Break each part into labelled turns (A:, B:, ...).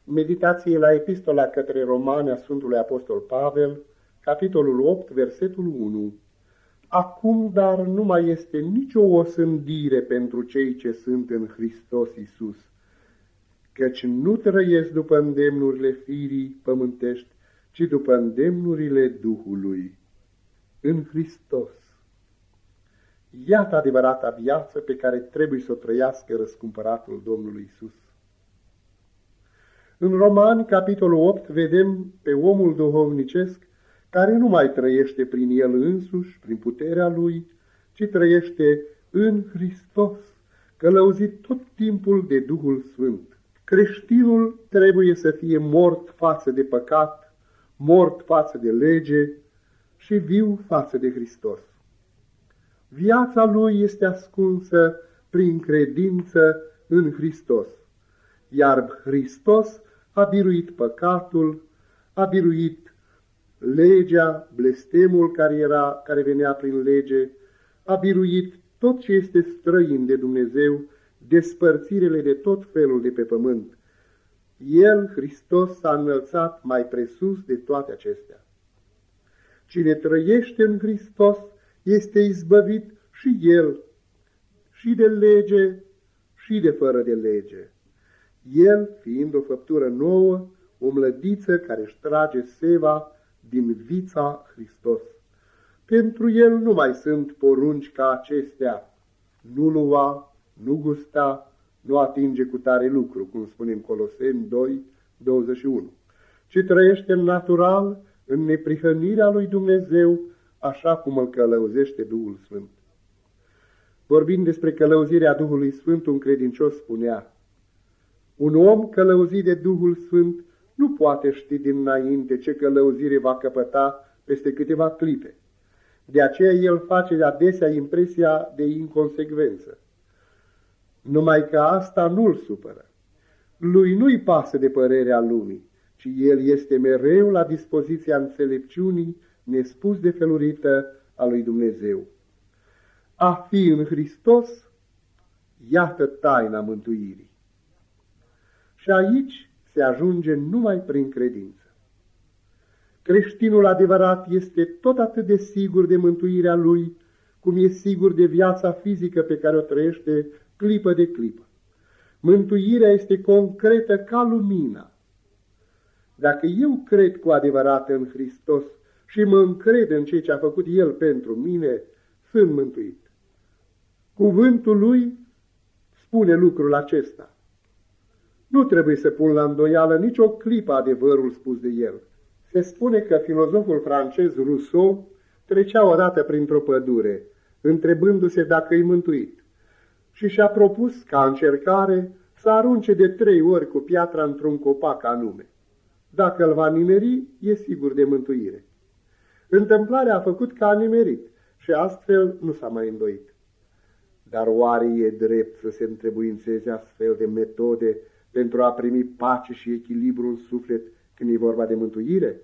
A: Meditație la Epistola către Romani a Sfântului Apostol Pavel, capitolul 8, versetul 1. Acum, dar, nu mai este nicio osândire pentru cei ce sunt în Hristos Iisus, căci nu trăiesc după îndemnurile firii pământești, ci după îndemnurile Duhului. În Hristos. Iată adevărata viață pe care trebuie să o trăiască răscumpăratul Domnului Iisus. În Romani, capitolul 8, vedem pe omul duhovnicesc care nu mai trăiește prin el însuși, prin puterea lui, ci trăiește în Hristos, călăuzit tot timpul de Duhul Sfânt. Creștinul trebuie să fie mort față de păcat, mort față de lege și viu față de Hristos. Viața lui este ascunsă prin credință în Hristos, iar Hristos a biruit păcatul, a biruit legea, blestemul care venea prin lege, a biruit tot ce este străin de Dumnezeu, despărțirele de tot felul de pe pământ. El, Hristos, s-a înălțat mai presus de toate acestea. Cine trăiește în Hristos este izbăvit și el, și de lege, și de fără de lege. El, fiind o făptură nouă, o mlădiță care își trage seva din vița Hristos. Pentru el nu mai sunt porunci ca acestea: nu lua, nu gusta, nu atinge cu tare lucru, cum spune în Coloseni 2:21, ci trăiește natural, în neprihănirea lui Dumnezeu, așa cum îl călăuzește Duhul Sfânt. Vorbind despre călăuzirea Duhului Sfânt, un credincios spunea: un om călăuzit de Duhul Sfânt nu poate ști dinainte ce călăuzire va căpăta peste câteva clipe. De aceea el face adesea impresia de inconsecvență. Numai că asta nu-l supără. Lui nu-i pasă de părerea lumii, ci el este mereu la dispoziția înțelepciunii nespus de felurită a lui Dumnezeu. A fi în Hristos, iată taina mântuirii. Și aici se ajunge numai prin credință. Creștinul adevărat este tot atât de sigur de mântuirea lui, cum e sigur de viața fizică pe care o trăiește clipă de clipă. Mântuirea este concretă ca lumina. Dacă eu cred cu adevărat în Hristos și mă încred în ceea ce a făcut El pentru mine, sunt mântuit. Cuvântul lui spune lucrul acesta. Nu trebuie să pun la îndoială nicio clipă adevărul spus de el. Se spune că filozoful francez Rousseau trecea odată printr-o pădure, întrebându-se dacă e mântuit, și și-a propus ca încercare să arunce de 3 ori cu piatra într-un copac anume. Dacă îl va nimeri, e sigur de mântuire. Întâmplarea a făcut că a nimerit și astfel nu s-a mai îndoit. Dar oare e drept să se întrebuințeze astfel de metode pentru a primi pace și echilibru în suflet când e vorba de mântuire?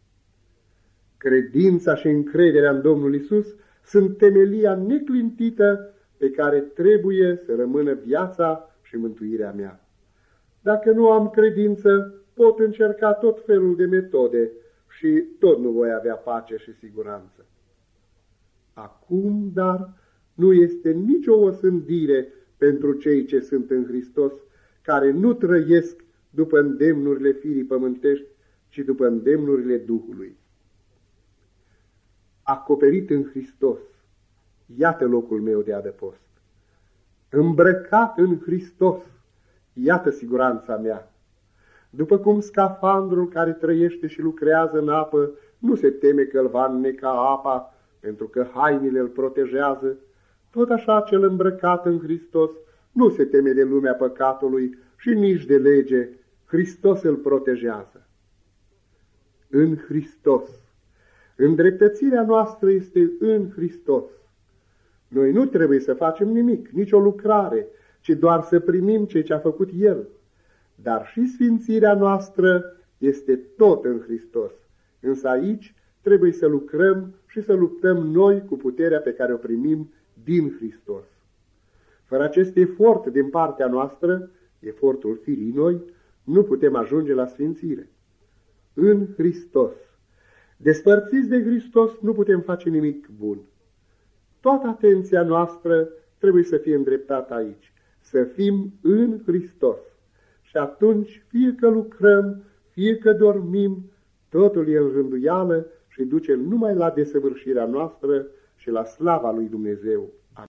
A: Credința și încrederea în Domnul Iisus sunt temelia neclintită pe care trebuie să rămână viața și mântuirea mea. Dacă nu am credință, pot încerca tot felul de metode și tot nu voi avea pace și siguranță. Acum, dar, nu este nicio osândire pentru cei ce sunt în Hristos, care nu trăiesc după îndemnurile firii pământești, ci după îndemnurile Duhului. Acoperit în Hristos, iată locul meu de adăpost. Îmbrăcat în Hristos, iată siguranța mea. După cum scafandrul care trăiește și lucrează în apă nu se teme că îl va înneca apa, pentru că hainele îl protejează, tot așa cel îmbrăcat în Hristos nu se teme de lumea păcatului și nici de lege, Hristos îl protejează. În Hristos. Îndreptățirea noastră este în Hristos. Noi nu trebuie să facem nimic, nicio lucrare, ci doar să primim ceea ce a făcut El. Dar și sfințirea noastră este tot în Hristos. Însă aici trebuie să lucrăm și să luptăm noi cu puterea pe care o primim din Hristos. Fără acest efort din partea noastră, efortul firii noi, nu putem ajunge la sfințire. În Hristos. Despărțiți de Hristos nu putem face nimic bun. Toată atenția noastră trebuie să fie îndreptată aici, să fim în Hristos. Și atunci, fie că lucrăm, fie că dormim, totul e în rânduială și duce numai la desăvârșirea noastră și la slava lui Dumnezeu.